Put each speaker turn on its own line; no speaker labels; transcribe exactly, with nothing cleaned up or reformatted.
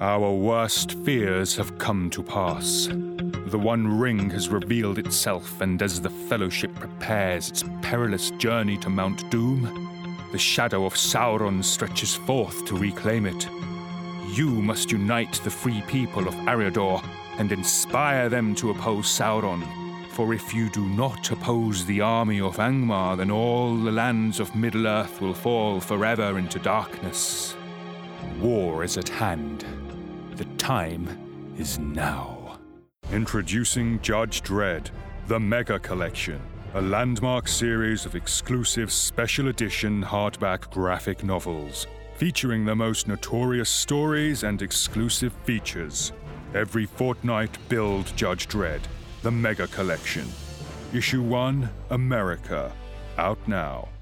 Our worst fears have come to pass. The One Ring has revealed itself, and as the Fellowship prepares its perilous journey to Mount Doom, the shadow of Sauron stretches forth to reclaim it. You must unite the free people of Eriador and inspire them to oppose Sauron. For if you do not oppose the army of Angmar, then all the lands of Middle-earth will fall forever into darkness. War is at hand. The time is now. Introducing Judge Dredd, the Mega Collection, a landmark series of exclusive special edition hardback graphic novels, featuring the most notorious stories and exclusive features. Every fortnight, build Judge Dredd, the Mega Collection. Issue one, America, out now.